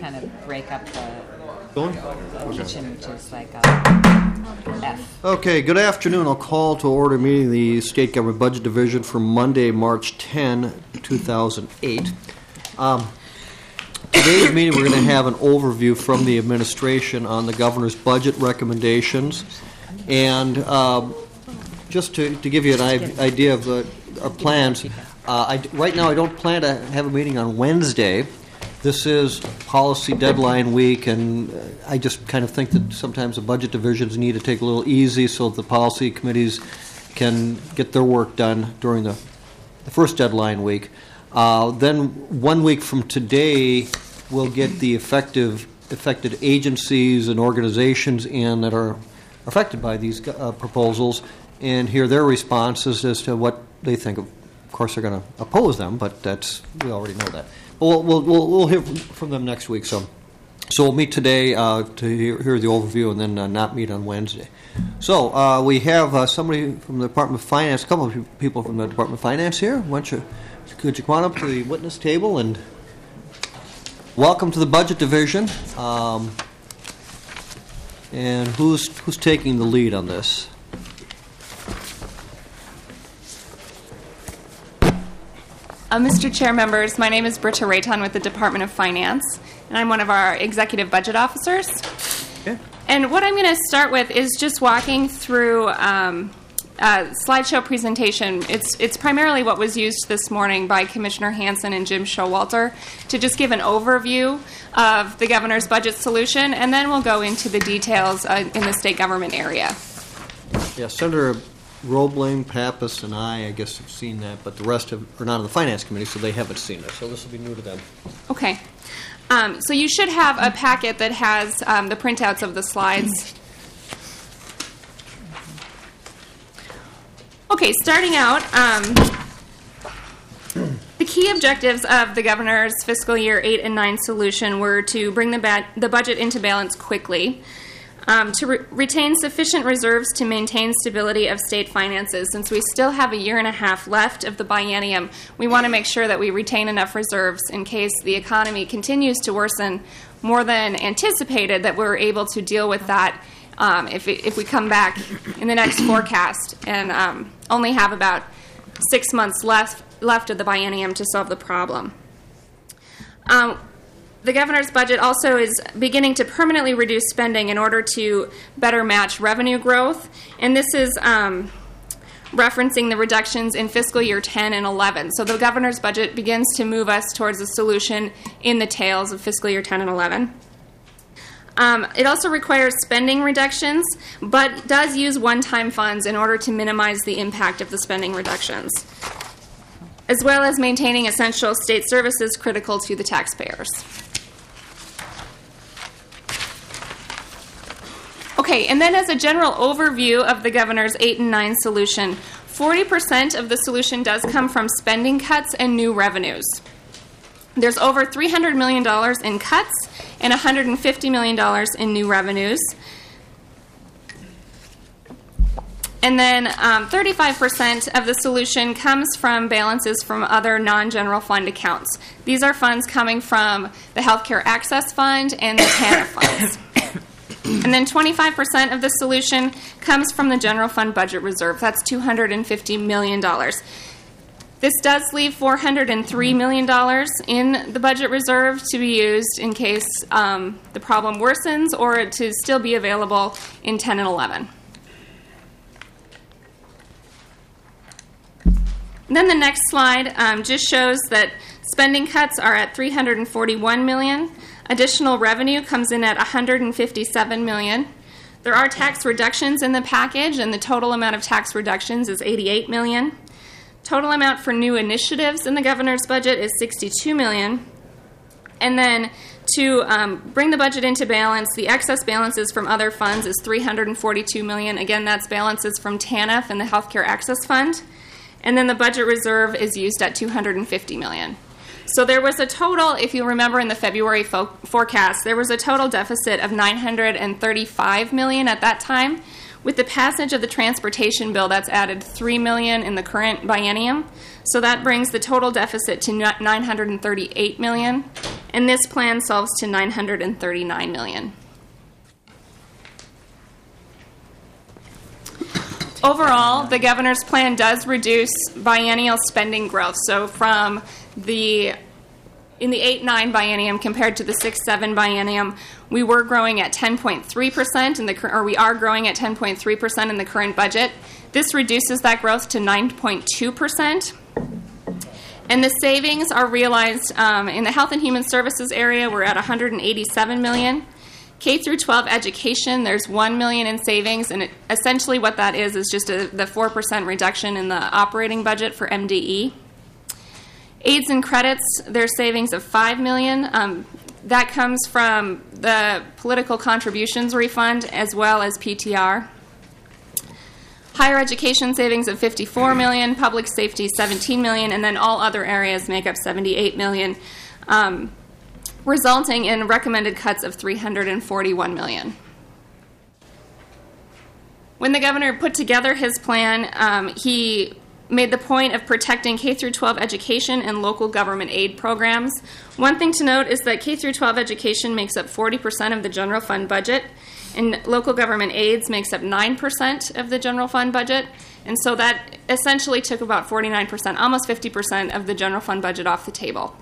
kind of break up the kitchen, which is like F. Okay, good afternoon. I'll call to order meeting the State Government Budget Division for Monday, March 10, 2008. Today's meeting, we're going to have an overview from the administration on the governor's budget recommendations. And just to give you an idea of our plans, right now I don't plan to have a meeting on Wednesday. This is policy deadline week, and I just kind of think that sometimes the budget divisions need to take a little easy so that the policy committees can get their work done during the first deadline week. Then 1 week from today, we'll get the affected agencies and organizations in that are affected by these proposals and hear their responses as to what they think. Of course, they're going to oppose them, but we already know that. We'll hear from them next week. So we'll meet today to hear the overview and then not meet on Wednesday. So we have somebody from the Department of Finance, a couple of people from the Department of Finance here. Could you come on up to the witness table and welcome to the Budget Division. And who's taking the lead on this? Mr. Chair, members, my name is Britta Rayton with the Department of Finance, and I'm one of our executive budget officers. Okay. And what I'm going to start with is just walking through a slideshow presentation. It's primarily what was used this morning by Commissioner Hansen and Jim Showalter to just give an overview of the governor's budget solution, and then we'll go into the details in the state government area. Yeah, Senator Roebling, Pappas, and I guess, have seen that, but the rest are not on the Finance Committee, so they haven't seen it. So this will be new to them. Okay. So you should have a packet that has the printouts of the slides. Okay, starting out, the key objectives of the governor's fiscal year 8 and 9 solution were to bring the budget into balance quickly, to retain sufficient reserves to maintain stability of state finances. Since we still have a year and a half left of the biennium, we want to make sure that we retain enough reserves in case the economy continues to worsen more than anticipated, that we're able to deal with that if we come back in the next forecast and only have about 6 months left of the biennium to solve the problem. The governor's budget also is beginning to permanently reduce spending in order to better match revenue growth, and this is referencing the reductions in fiscal year 10 and 11. So the governor's budget begins to move us towards a solution in the tails of fiscal year 10 and 11. It also requires spending reductions, but does use one-time funds in order to minimize the impact of the spending reductions, as well as maintaining essential state services critical to the taxpayers. Okay, and then as a general overview of the governor's 8 and 9 solution, 40% of the solution does come from spending cuts and new revenues. There's over $300 million in cuts and $150 million in new revenues. And then 35% of the solution comes from balances from other non-general fund accounts. These are funds coming from the Healthcare Access Fund and the TANF funds. And then 25% of the solution comes from the General Fund Budget Reserve. That's $250 million. This does leave $403 million in the budget reserve to be used in case the problem worsens or to still be available in 10 and 11. And then the next slide just shows that spending cuts are at $341 million. Additional revenue comes in at $157 million. There are tax reductions in the package, and the total amount of tax reductions is $88 million. Total amount for new initiatives in the governor's budget is $62 million. And then to bring the budget into balance, the excess balances from other funds is $342 million. Again, that's balances from TANF and the Healthcare Access Fund. And then the budget reserve is used at $250 million. So there was a total, if you remember in the February forecast, there was a total deficit of $935 million at that time. With the passage of the transportation bill, that's added $3 million in the current biennium. So that brings the total deficit to $938 million. and this plan solves to $939 million. Overall, the governor's plan does reduce biennial spending growth. So from in the 8-9 biennium compared to the 6-7 biennium, we were growing at 10.3% or we are growing at 10.3% in the current budget. This reduces that growth to 9.2%. And the savings are realized in the Health and Human Services area. We're at $187 million. K through 12 education, there's $1 million in savings, and essentially what that is just the 4% reduction in the operating budget for MDE. Aids and credits, there's savings of $5 million. That comes from the political contributions refund as well as PTR. Higher education savings of $54 million, public safety $17 million, and then all other areas make up $78 million. Resulting in recommended cuts of $341 million. When the governor put together his plan, he made the point of protecting K-12 education and local government aid programs. One thing to note is that K-12 education makes up 40% of the general fund budget, and local government aids makes up 9% of the general fund budget, and so that essentially took about 49%, almost 50% of the general fund budget off the table.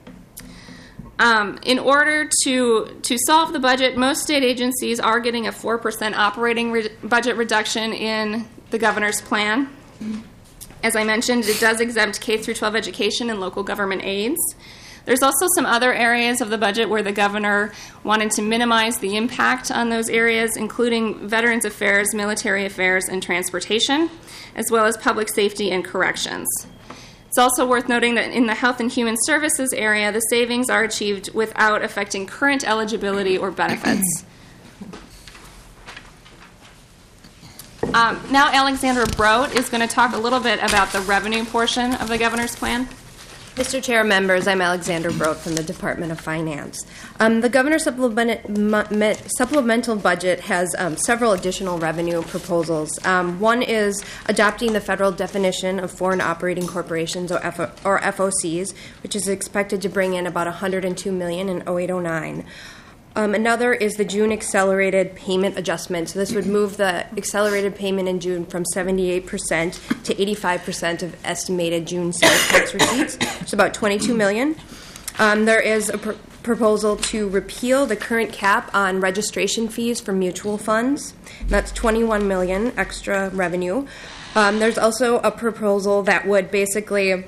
In order to solve the budget, most state agencies are getting a 4% operating budget reduction in the governor's plan. As I mentioned, it does exempt K-12 education and local government aids. There's also some other areas of the budget where the governor wanted to minimize the impact on those areas, including Veterans Affairs, Military Affairs, and Transportation, as well as Public Safety and Corrections. It's also worth noting that in the Health and Human Services area, the savings are achieved without affecting current eligibility or benefits. Now Alexandra Brodt is going to talk a little bit about the revenue portion of the governor's plan. Mr. Chair, members, I'm Alexandra Brodt from the Department of Finance. The governor's supplemental budget has several additional revenue proposals. One is adopting the federal definition of foreign operating corporations, or FOCs, which is expected to bring in about $102 million in 0809. Another is the June accelerated payment adjustment. So this would move the accelerated payment in June from 78% to 85% of estimated June sales tax receipts. It's about $22 million. There is a proposal to repeal the current cap on registration fees for mutual funds. That's $21 million extra revenue. There's also a proposal that would basically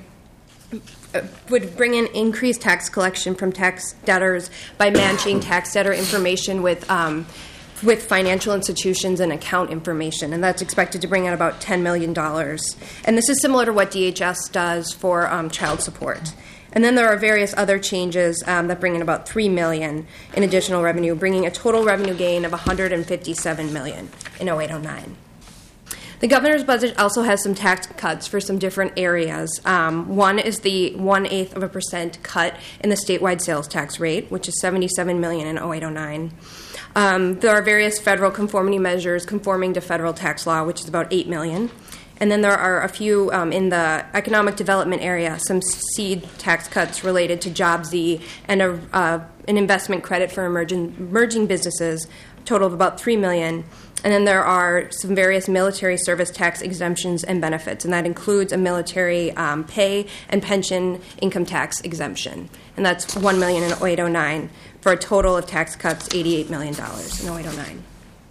would bring in increased tax collection from tax debtors by matching tax debtor information with financial institutions and account information, and that's expected to bring in about $10 million. And this is similar to what DHS does for child support. And then there are various other changes that bring in about $3 million in additional revenue, bringing a total revenue gain of $157 million in 0809. The governor's budget also has some tax cuts for some different areas. One is the 0.125% cut in the statewide sales tax rate, which is $77 million in 0809. There are various federal conformity measures conforming to federal tax law, which is about $8 million. And then there are a few in the economic development area, some seed tax cuts related to JobZ and an investment credit for emerging businesses, total of about $3 million. And then there are some various military service tax exemptions and benefits, and that includes a military pay and pension income tax exemption. And that's $1 million in 0809 for a total of tax cuts $88 million in 0809.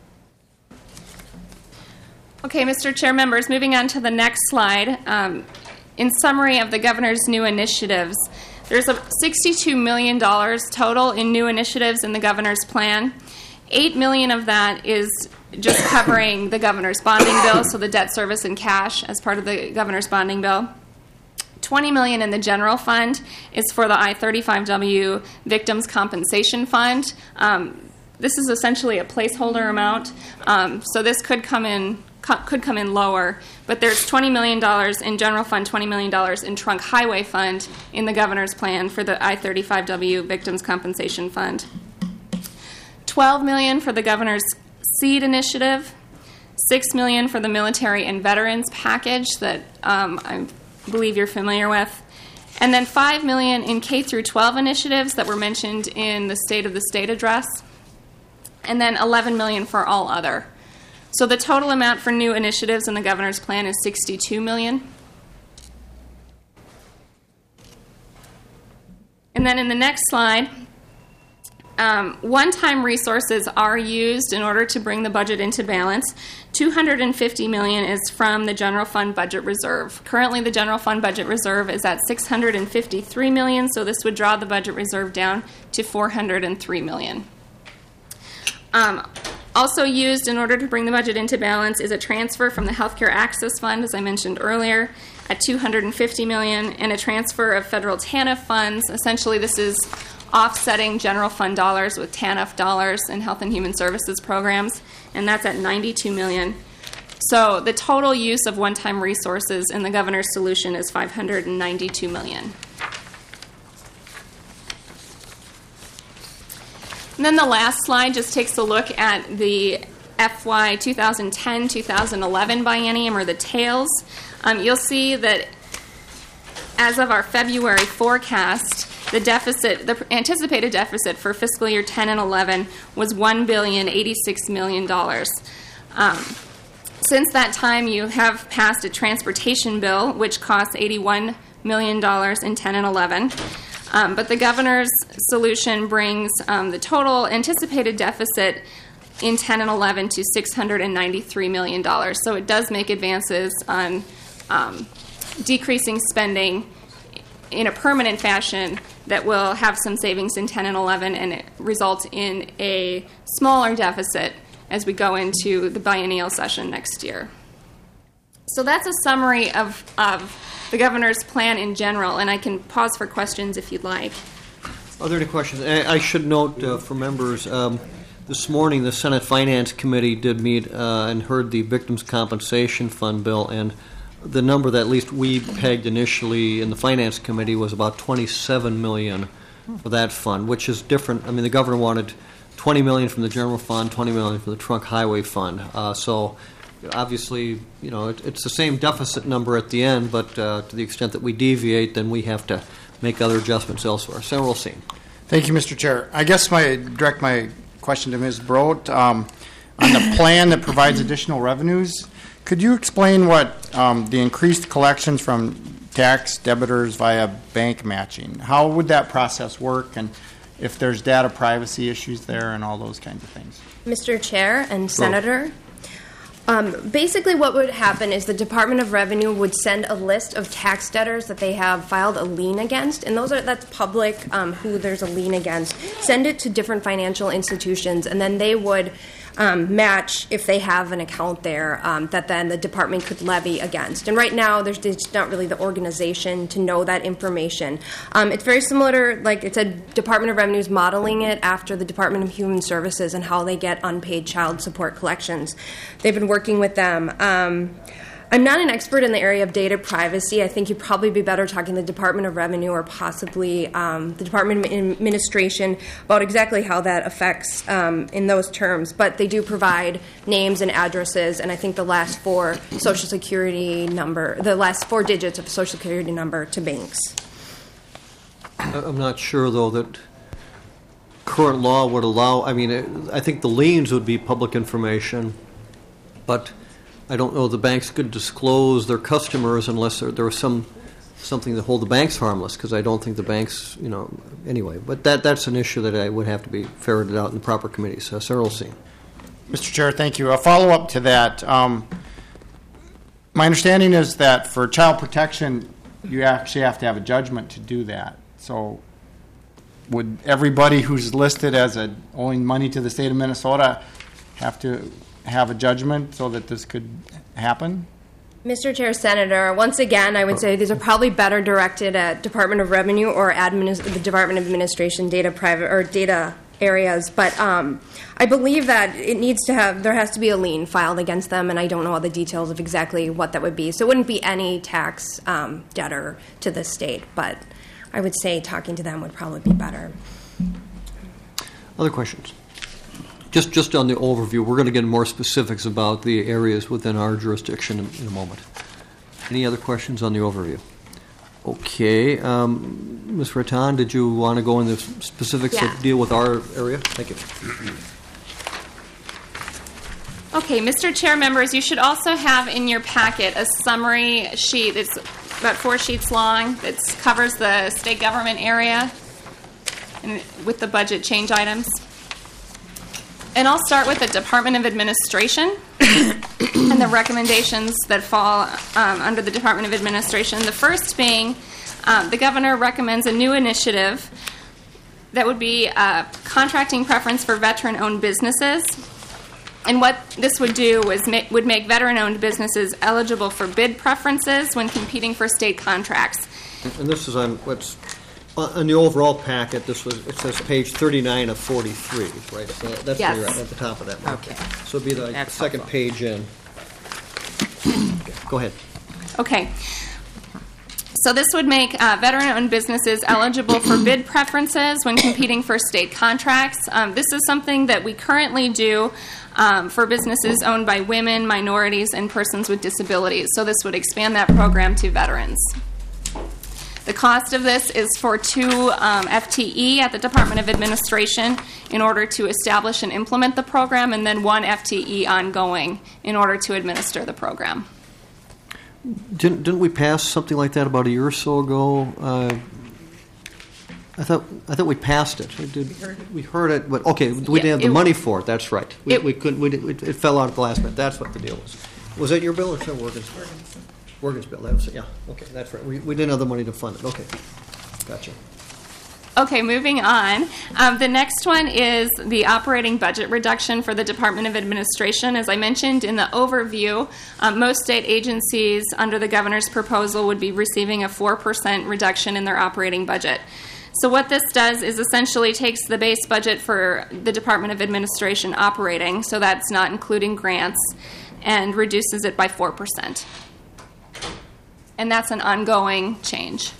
Okay, Mr. Chair, members, moving on to the next slide. In summary of the governor's new initiatives, there's $62 million total in new initiatives in the governor's plan. $8 million of that is just covering the governor's bonding bill, so the debt service and cash as part of the governor's bonding bill. $20 million in the general fund is for the I-35W Victims Compensation Fund. This is essentially a placeholder amount, so this could come in lower, but there's $20 million in general fund, $20 million in trunk highway fund in the governor's plan for the I-35W Victims Compensation Fund. $12 million for the governor's seed initiative, $6 million for the military and veterans package that I believe you're familiar with, And then $5 million in K through 12 initiatives that were mentioned in the State of the State address. And then $11 million for all other. So the total amount for new initiatives in the governor's plan is $62 million. And then in the next slide, one-time resources are used in order to bring the budget into balance. $250 million is from the general fund budget reserve. Currently, the general fund budget reserve is at $653 million, so this would draw the budget reserve down to $403 million. Also used in order to bring the budget into balance is a transfer from the Healthcare Access Fund, as I mentioned earlier, at $250 million, and a transfer of federal TANF funds. Essentially, this is offsetting general fund dollars with TANF dollars in health and human services programs, and that's at $92 million. So the total use of one-time resources in the governor's solution is $592 million. And then the last slide just takes a look at the FY 2010-2011 biennium, or the tails. You'll see that as of our February forecast, the anticipated deficit for fiscal year 10 and 11 was $1,086 million. Since that time, you have passed a transportation bill, which costs $81 million in 10 and 11. But the governor's solution brings the total anticipated deficit in 10 and 11 to $693 million. So it does make advances on decreasing spending in a permanent fashion that will have some savings in 10 and 11 and result in a smaller deficit as we go into the biennial session next year. So that's a summary of the governor's plan in general, and I can pause for questions if you'd like. Are there any questions? I should note for members, this morning the Senate Finance Committee did meet and heard the Victims' Compensation Fund bill, and the number that at least we pegged initially in the Finance Committee was about $27 million for that fund, which is different. I mean, the governor wanted $20 million from the general fund, $20 million from the trunk highway fund. So obviously, you know, it's the same deficit number at the end, but to the extent that we deviate, then we have to make other adjustments elsewhere. Senator Olsen. Thank you, Mr. Chair. I guess direct my question to Ms. Brodt. On the plan that provides additional revenues, could you explain what the increased collections from tax debitors via bank matching, how would that process work, and if there's data privacy issues there and all those kinds of things? Mr. Chair and Senator, basically what would happen is the Department of Revenue would send a list of tax debtors that they have filed a lien against, and that's public, who there's a lien against, send it to different financial institutions, and then they would match if they have an account there that then the department could levy against. And right now, there's not really the organization to know that information. It's very similar to, like it said, Department of Revenue is modeling it after the Department of Human Services and how they get unpaid child support collections. They've been working with them. I'm not an expert in the area of data privacy. I think you'd probably be better talking to the Department of Revenue or possibly the Department of Administration about exactly how that affects in those terms. But they do provide names and addresses, and I think the last four digits of Social Security number to banks. I'm not sure, though, that current law would allow. I mean, I think the liens would be public information, but I don't know the banks could disclose their customers unless there was something to hold the banks harmless, because I don't think the banks, anyway. But that's an issue that I would have to be ferreted out in the proper committees. Senator Olsen. Mr. Chair, thank you. A follow-up to that. My understanding is that for child protection, you actually have to have a judgment to do that. So would everybody who's listed as owing money to the state of Minnesota have to have a judgment so that this could happen? Mr. Chair, Senator, once again, I would say these are probably better directed at Department of Revenue or the Department of Administration data areas. But I believe that there has to be a lien filed against them, and I don't know all the details of exactly what that would be. So it wouldn't be any tax debtor to the state, but I would say talking to them would probably be better. Other questions? Just on the overview, we're going to get more specifics about the areas within our jurisdiction in a moment. Any other questions on the overview? Okay. Ms. Rattan, did you want to go into specifics that deal with our area? Thank you. Okay, Mr. Chair, members, you should also have in your packet a summary sheet. It's about 4 sheets long that covers the state government area and with the budget change items. And I'll start with the Department of Administration and the recommendations that fall under the Department of Administration. The first being the governor recommends a new initiative that would be a contracting preference for veteran-owned businesses. And what this would do was would make veteran-owned businesses eligible for bid preferences when competing for state contracts. And this is on what's on the overall packet. It says page 39 of 43, right? So that's where you're at the top of that. Okay. So it'd be the That's second helpful. page in. Okay, go ahead. Okay. So this would make veteran-owned businesses eligible for bid preferences when competing for state contracts. This is something that we currently do for businesses owned by women, minorities, and persons with disabilities. So this would expand that program to veterans. The cost of this is for 2 FTE at the Department of Administration in order to establish and implement the program, and then 1 FTE ongoing in order to administer the program. Didn't we pass something like that about a year or so ago? I thought we passed it. We heard it, but okay, we didn't have the money for it. That's right. We couldn't. It fell out at the last minute. That's what the deal was. Was that your bill or Morgan's? Morgan's bill. That was it. Yeah. Okay, that's right. We didn't have the money to fund it. Okay, gotcha. Okay, moving on. The next one is the operating budget reduction for the Department of Administration. As I mentioned in the overview, most state agencies under the governor's proposal would be receiving a 4% reduction in their operating budget. So what this does is essentially takes the base budget for the Department of Administration operating, so that's not including grants, and reduces it by 4%. And that's an ongoing change.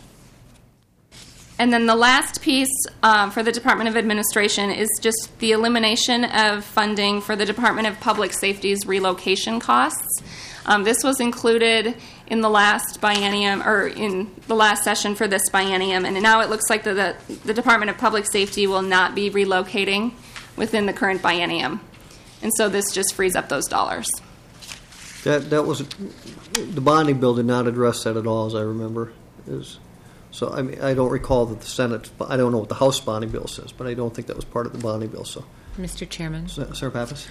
And then the last piece for the Department of Administration is just the elimination of funding for the Department of Public Safety's relocation costs. This was included in the last biennium, or in the last session for this biennium, and now it looks like the Department of Public Safety will not be relocating within the current biennium. And so this just frees up those dollars. That was the bonding bill did not address that at all, as I remember. So I mean, I don't recall that the Senate. I don't know what the House bonding bill says, but I don't think that was part of the bonding bill. So, Mr. Chairman. Senator Pappas.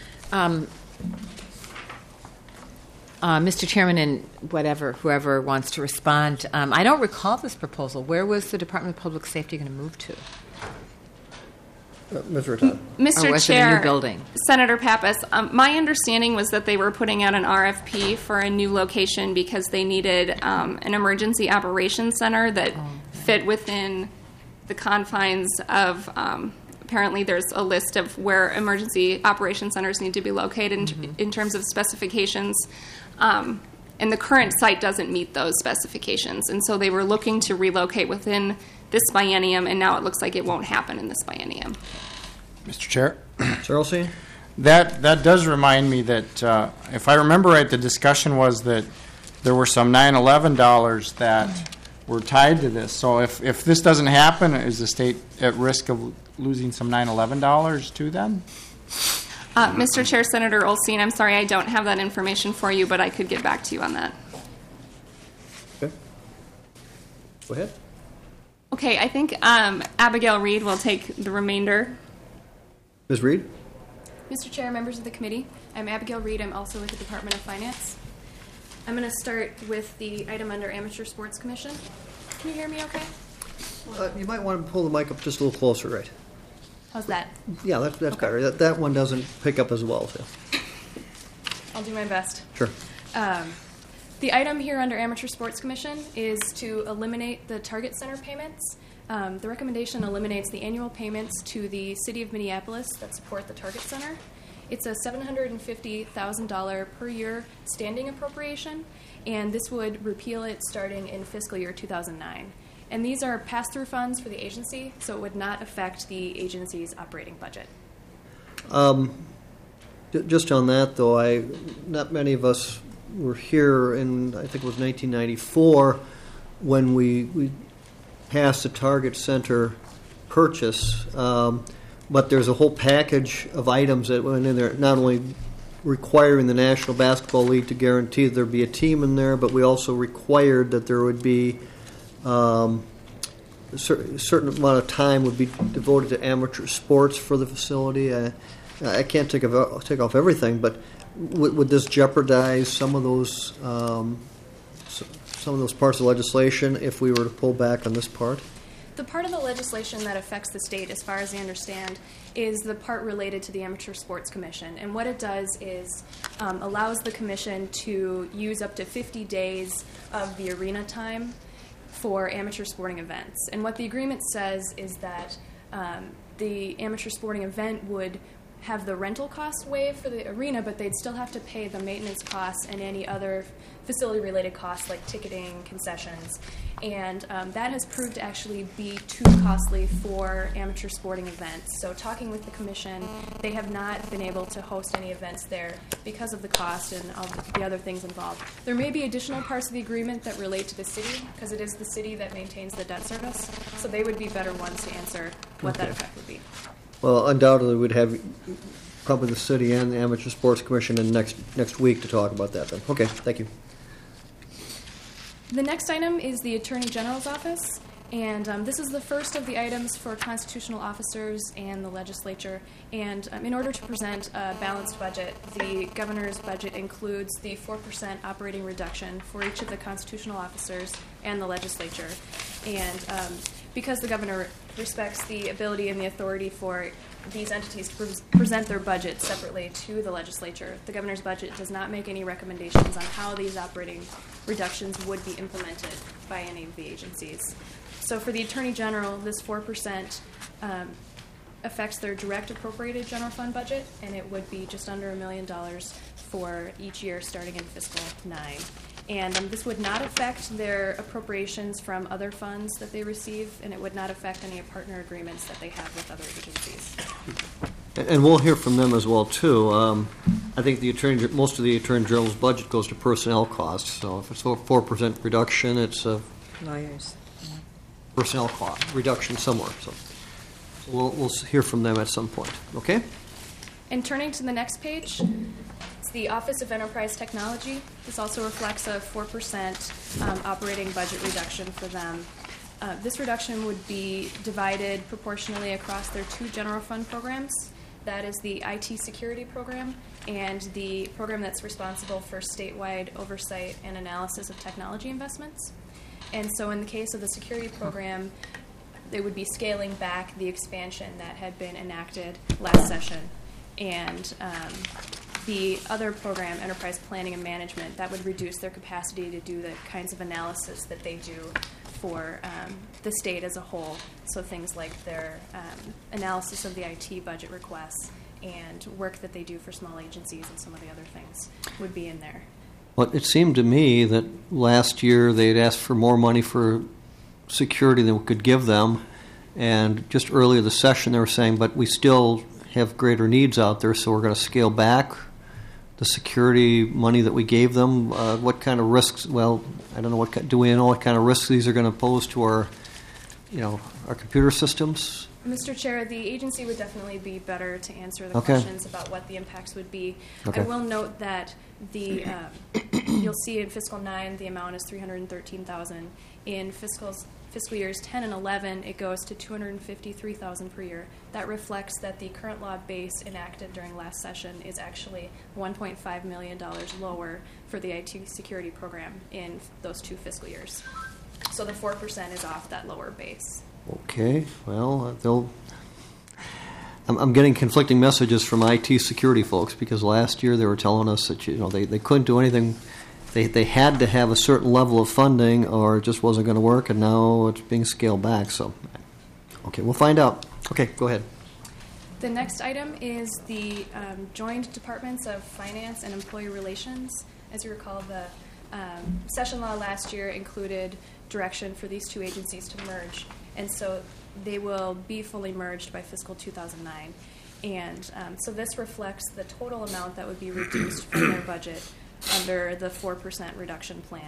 Mr. Chairman, and whoever wants to respond, I don't recall this proposal. Where was the Department of Public Safety going to move to? Ms. Rattan. Mr. Or was it a Chair, new building? Senator Pappas, my understanding was that they were putting out an RFP for a new location because they needed an emergency operations center that fit within the confines of, apparently there's a list of where emergency operations centers need to be located in terms of specifications. And the current site doesn't meet those specifications. And so they were looking to relocate within this biennium, and now it looks like it won't happen in this biennium. Mr. Chair? Sir Olsen? That does remind me that, if I remember right, the discussion was that there were some 9/11 dollars that were tied to this. So if this doesn't happen, is the state at risk of losing some 9/11 dollars too then? Mr. Chair, Senator Olsen, I'm sorry I don't have that information for you, but I could get back to you on that. Okay. Go ahead. Okay, I think Abigail Reed will take the remainder. Ms. Reed? Mr. Chair, members of the committee, I'm Abigail Reed. I'm also with the Department of Finance. I'm going to start with the item under Amateur Sports Commission. Can you hear me okay? You might want to pull the mic up just a little closer, right? How's that? Yeah, that's better. That one doesn't pick up as well. So. I'll do my best. Sure. The item here under Amateur Sports Commission is to eliminate the Target Center payments. The recommendation eliminates the annual payments to the City of Minneapolis that support the Target Center. It's a $750,000 per year standing appropriation, and this would repeal it starting in fiscal year 2009. And these are pass-through funds for the agency, so it would not affect the agency's operating budget. Just on that, though, not many of us were here in, I think it was 1994, when we passed the Target Center purchase, but there's a whole package of items that went in there, not only requiring the National Basketball League to guarantee that there'd be a team in there, but we also required that there would be a certain amount of time would be devoted to amateur sports for the facility. I can't take off everything, but would this jeopardize some of those parts of legislation if we were to pull back on this part? The part of the legislation that affects the state, as far as I understand, is the part related to the Amateur Sports Commission. And what it does is allows the commission to use up to 50 days of the arena time for amateur sporting events. And what the agreement says is that the amateur sporting event would have the rental costs waived for the arena, but they'd still have to pay the maintenance costs and any other facility-related costs like ticketing, concessions. And that has proved to actually be too costly for amateur sporting events. So talking with the commission, they have not been able to host any events there because of the cost and all the other things involved. There may be additional parts of the agreement that relate to the city, because it is the city that maintains the debt service, so they would be better ones to answer what that effect would be. Well, undoubtedly, we'd have probably the city and the Amateur Sports Commission in next week to talk about that then. Okay, thank you. The next item is the Attorney General's office, and this is the first of the items for constitutional officers and the legislature. And in order to present a balanced budget, the governor's budget includes the 4% operating reduction for each of the constitutional officers and the legislature. And because the governor respects the ability and the authority for these entities to present their budget separately to the legislature, the governor's budget does not make any recommendations on how these operating reductions would be implemented by any of the agencies. So for the Attorney General, this 4% affects their direct appropriated general fund budget, and it would be just under $1 million for each year starting in fiscal 9. And this would not affect their appropriations from other funds that they receive, and it would not affect any partner agreements that they have with other agencies. And we'll hear from them as well, too. I think most of the Attorney General's budget goes to personnel costs. So if it's a 4% reduction, it's a Lawyers. personnel cost reduction somewhere. So we'll hear from them at some point. Okay? And turning to the next page, it's the Office of Enterprise Technology. This also reflects a 4% operating budget reduction for them. This reduction would be divided proportionally across their two general fund programs. That is the IT security program and the program that's responsible for statewide oversight and analysis of technology investments. And so in the case of the security program, they would be scaling back the expansion that had been enacted last session. And the other program, Enterprise Planning and Management, that would reduce their capacity to do the kinds of analysis that they do for the state as a whole. So things like their analysis of the IT budget requests and work that they do for small agencies and some of the other things would be in there. Well, it seemed to me that last year they'd asked for more money for security than we could give them. And just earlier this session they were saying, but we still have greater needs out there, so we're going to scale back the security money that we gave them. What kind of risks? Well, I don't know. Do we know what kind of risks these are going to pose to our computer systems? Mr. Chair, the agency would definitely be better to answer the Okay. questions about what the impacts would be. Okay. I will note that the you'll see in fiscal 9 the amount is $313,000. In fiscal years 10 and 11, it goes to $253,000 per year. That reflects that the current law base enacted during last session is actually $1.5 million lower for the IT security program in those two fiscal years. So the 4% is off that lower base. Okay, well, I'm getting conflicting messages from IT security folks because last year they were telling us that they couldn't do anything. They had to have a certain level of funding or it just wasn't going to work, and now it's being scaled back. So, okay, we'll find out. Okay, go ahead. The next item is the Joint Departments of Finance and Employee Relations. As you recall, the session law last year included direction for these two agencies to merge, and so they will be fully merged by fiscal 2009. And so this reflects the total amount that would be reduced from their budget under the 4% reduction plan.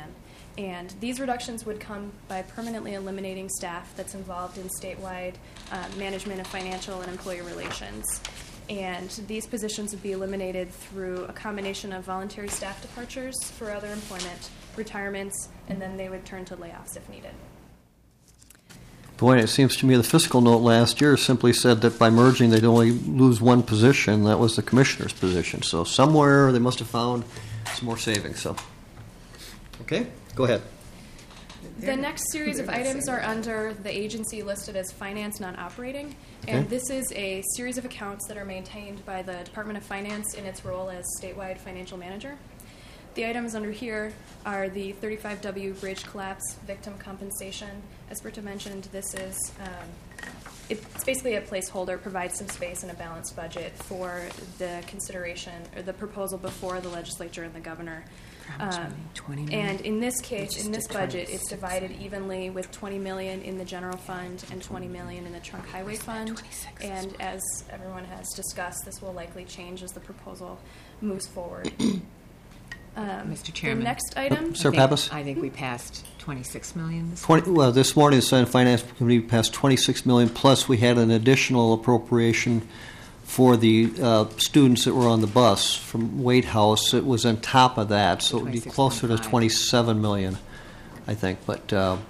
And these reductions would come by permanently eliminating staff that's involved in statewide management of financial and employee relations. And these positions would be eliminated through a combination of voluntary staff departures for other employment, retirements, and then they would turn to layoffs if needed. Boy, it seems to me the fiscal note last year simply said that by merging they'd only lose one position. That was the commissioner's position. So somewhere they must have found some more savings. So, okay, go ahead. The next series of items are under the agency listed as finance non-operating, and this is a series of accounts that are maintained by the Department of Finance in its role as statewide financial manager. The items under here are the 35W bridge collapse victim compensation. As Britta mentioned, this is it's basically a placeholder, provides some space in a balanced budget for the consideration or the proposal before the legislature and the governor. And in this case, in this budget, it's divided evenly with $20 million in the general fund and $20 million in the trunk highway fund. And as everyone has discussed, this will likely change as the proposal moves forward. Mr. Chairman. The next item. Sir Pappas? I think we passed $26 million. Well, this morning the Senate Finance Committee passed $26 million, plus we had an additional appropriation for the students that were on the bus from Wade House. It was on top of that, so it would be closer to $27 million, I think. But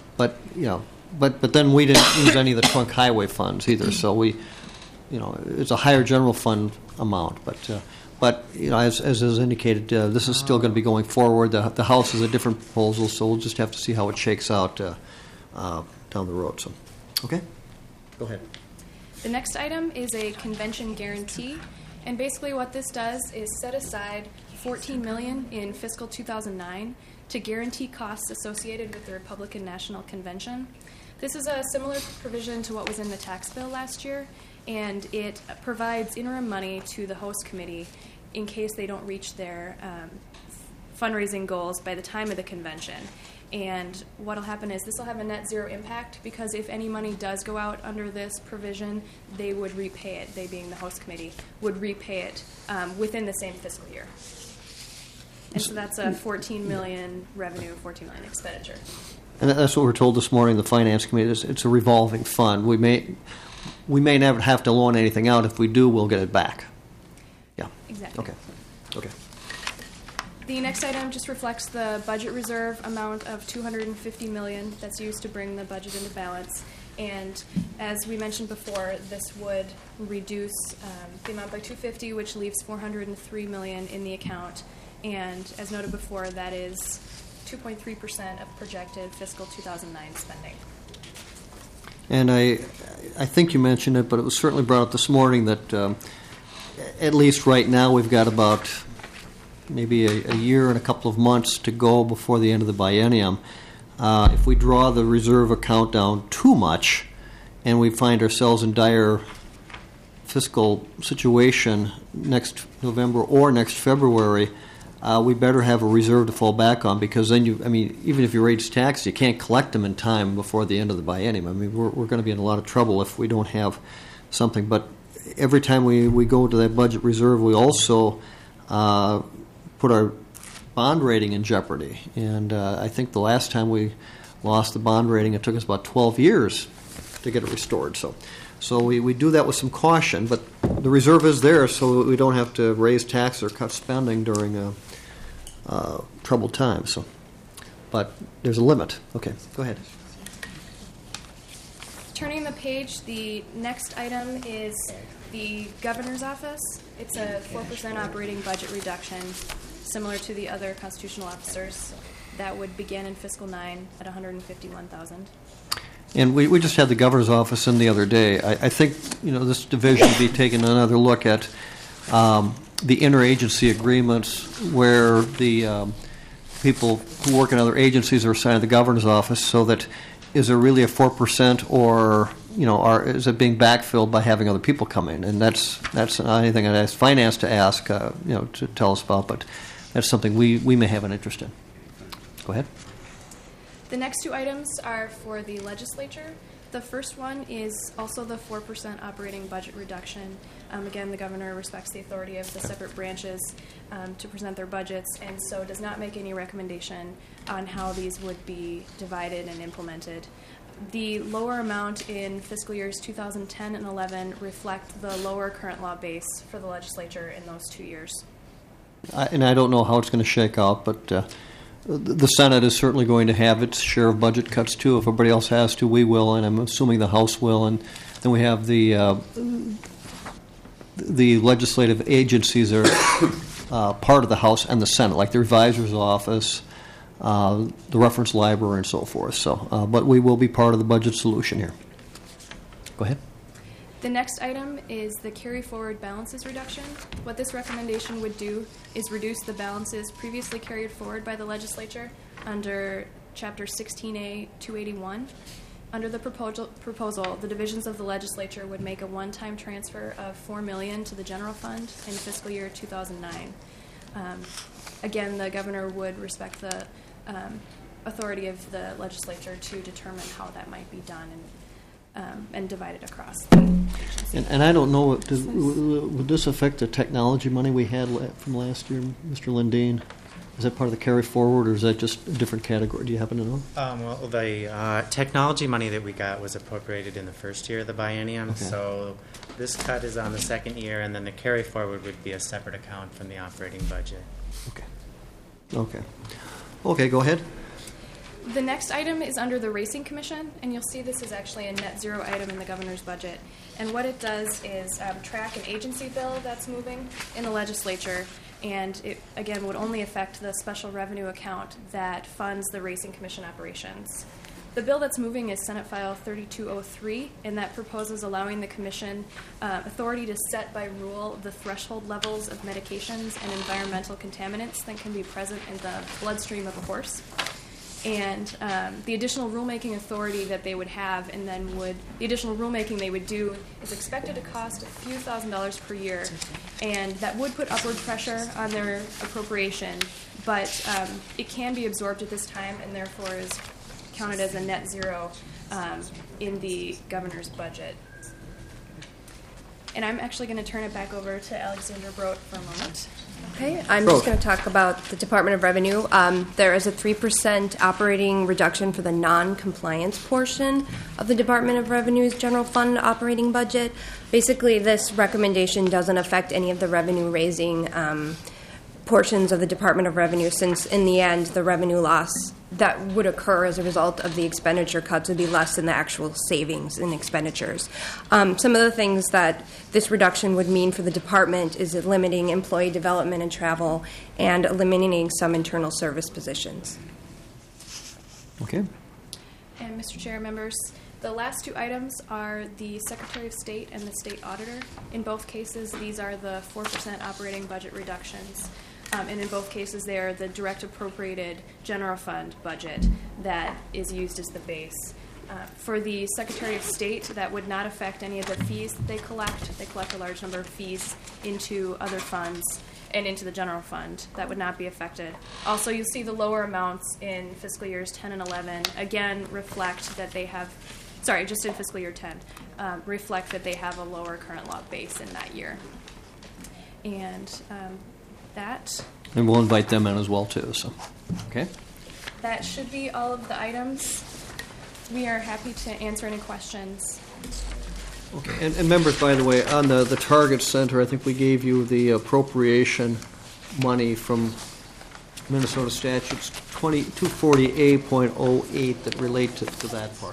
then we didn't use any of the trunk highway funds either. So it's a higher general fund amount. But as is indicated, this is still going to be going forward. The House is a different proposal, so we'll just have to see how it shakes out down the road. So, okay, go ahead. The next item is a convention guarantee, and basically what this does is set aside $14 million in fiscal 2009 to guarantee costs associated with the Republican National Convention. This is a similar provision to what was in the tax bill last year, and it provides interim money to the host committee in case they don't reach their fundraising goals by the time of the convention. And what will happen is this will have a net zero impact, because if any money does go out under this provision, they would repay it, they being the host committee, would repay it within the same fiscal year. And so that's a $14 million revenue, $14 million expenditure. And that's what we're told this morning, the Finance Committee. It's a revolving fund. We may never have to loan anything out. If we do, we'll get it back. Yeah. Exactly. Okay. The next item just reflects the budget reserve amount of $250 million that's used to bring the budget into balance. And as we mentioned before, this would reduce the amount by $250, which leaves $403 million in the account. And as noted before, that is 2.3% of projected fiscal 2009 spending. And I think you mentioned it, but it was certainly brought up this morning that at least right now we've got about maybe a year and a couple of months to go before the end of the biennium. If we draw the reserve account down too much and we find ourselves in dire fiscal situation next November or next February, we better have a reserve to fall back on, because then even if you raise taxes, you can't collect them in time before the end of the biennium. I mean, we're going to be in a lot of trouble if we don't have something. But every time we go to that budget reserve, we also put our bond rating in jeopardy. And I think the last time we lost the bond rating, it took us about 12 years to get it restored. So we do that with some caution, but the reserve is there so we don't have to raise tax or cut spending during troubled times. But there's a limit. Okay, go ahead. Turning the page, the next item is the governor's office. It's a 4% operating budget reduction, similar to the other constitutional officers. That would begin in fiscal 9 at $151,000. And we just had the governor's office in the other day. I think this division be taking another look at the interagency agreements where the people who work in other agencies are assigned to the governor's office, so that is there really a 4% or is it being backfilled by having other people come in? And that's not anything I'd ask finance to ask to tell us about, but that's something we may have an interest in. Go ahead. The next two items are for the legislature. The first one is also the 4% operating budget reduction. Again, the governor respects the authority of the separate branches to present their budgets, and so does not make any recommendation on how these would be divided and implemented. The lower amount in fiscal years 2010 and 11 reflect the lower current law base for the legislature in those 2 years. And I don't know how it's going to shake out, but the Senate is certainly going to have its share of budget cuts too. If everybody else has to, we will, and I'm assuming the House will. And then we have the legislative agencies are part of the House and the Senate, like the Revisor's Office, the Reference Library, and so forth. So, but we will be part of the budget solution here. Go ahead. The next item is the carry forward balances reduction. What this recommendation would do is reduce the balances previously carried forward by the legislature under Chapter 16A 281. Under the proposal, the divisions of the legislature would make a one-time transfer of $4 million to the general fund in fiscal year 2009. Again, the governor would respect the authority of the legislature to determine how that might be done and divide it across the agency. And I don't know, would this affect the technology money we had from last year, Mr. Lindeen? Is that part of the carry forward, or is that just a different category? Do you happen to know? Well, the technology money that we got was appropriated in the first year of the biennium, Okay. so this cut is on the second year, and then the carry forward would be a separate account from the operating budget. Okay, go ahead. The next item is under the Racing Commission, and you'll see this is actually a net zero item in the governor's budget. And what it does is track an agency bill that's moving in the legislature, and it, again, would only affect the special revenue account that funds the Racing Commission operations. The bill that's moving is Senate File 3203, and that proposes allowing the Commission authority to set by rule the threshold levels of medications and environmental contaminants that can be present in the bloodstream of a horse. And the additional rulemaking authority that they would have, and then the additional rulemaking they would do is expected to cost a few $1,000s per year, and that would put upward pressure on their appropriation, but it can be absorbed at this time and therefore is counted as a net zero in the governor's budget. And I'm actually going to turn it back over to Alexandra Brodt for a moment. Okay, I'm just going to talk about the Department of Revenue. There is a 3% operating reduction for the non-compliance portion of the Department of Revenue's general fund operating budget. Basically, this recommendation doesn't affect any of the revenue-raising portions of the Department of Revenue, since in the end, the revenue loss that would occur as a result of the expenditure cuts would be less than the actual savings in expenditures. Some of the things that this reduction would mean for the department is limiting employee development and travel and eliminating some internal service positions. Okay. And Mr. Chair, members, the last two items are the Secretary of State and the State Auditor. In both cases, these are the 4% operating budget reductions. And in both cases, they are the direct appropriated general fund budget that is used as the base. For the Secretary of State, that would not affect any of the fees that they collect. They collect a large number of fees into other funds and into the general fund. That would not be affected. Also, you'll see the lower amounts in fiscal years 10 and 11, again, reflect that they have, just in fiscal year 10, reflect that they have a lower current law base in that year. And And we'll invite them in as well, too. So, okay. That should be all of the items. We are happy to answer any questions. Okay. And members, by the way, on the Target Center, I think we gave you the appropriation money from Minnesota statutes 240A.08 that relate to that part.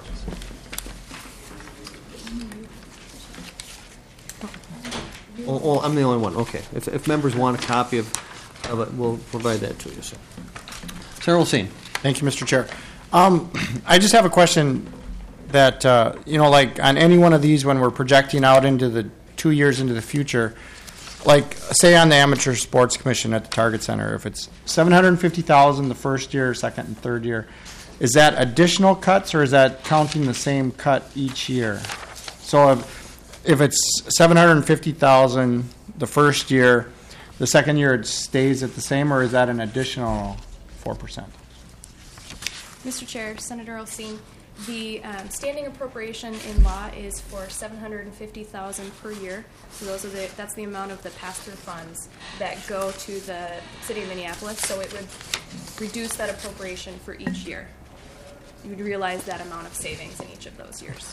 Oh, I'm the only one. Okay. If members want a copy of it, we'll provide that to you. So, Sarah Olsine. Thank you, Mr. Chair. I just have a question that, like on any one of these, when we're projecting out into the 2 years into the future, like say on the Amateur Sports Commission at the Target Center, if it's $750,000 the first year, second and third year, is that additional cuts or is that counting the same cut each year? So if it's $750,000 the first year, the second year it stays at the same, or is that an additional 4%? Mr. Chair, Senator Olsine, The standing appropriation in law is for $750,000 per year. So that's the amount of the pass-through funds that go to the city of Minneapolis. So it would reduce that appropriation for each year. You would realize that amount of savings in each of those years.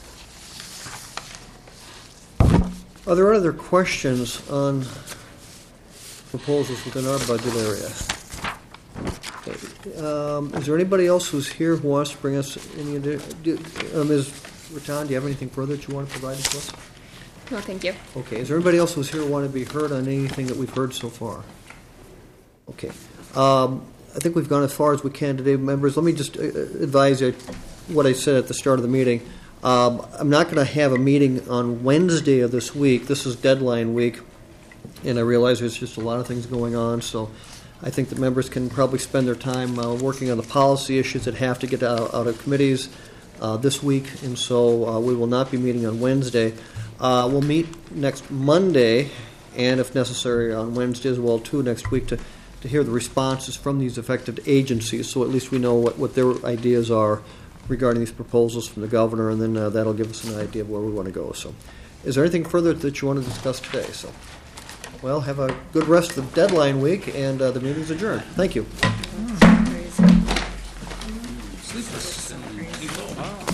Are there other questions on proposals within our budget area? Is there anybody else who's here who wants to bring us any Ms. Rattan, do you have anything further that you want to provide to us? No, thank you. Okay. Is there anybody else who's here who want to be heard on anything that we've heard so far? Okay. I think we've gone as far as we can today, members. Let me just advise you what I said at the start of the meeting. I'm not going to have a meeting on Wednesday of this week. This is deadline week, and I realize there's just a lot of things going on, so I think the members can probably spend their time working on the policy issues that have to get out of committees this week, and so we will not be meeting on Wednesday. We'll meet next Monday, and if necessary on Wednesday as well, too, next week to hear the responses from these affected agencies, so at least we know what their ideas are regarding these proposals from the governor, and then that'll give us an idea of where we want to go. So is there anything further that you want to discuss today? So, well, have a good rest of the deadline week, and the meeting's adjourned. Thank you.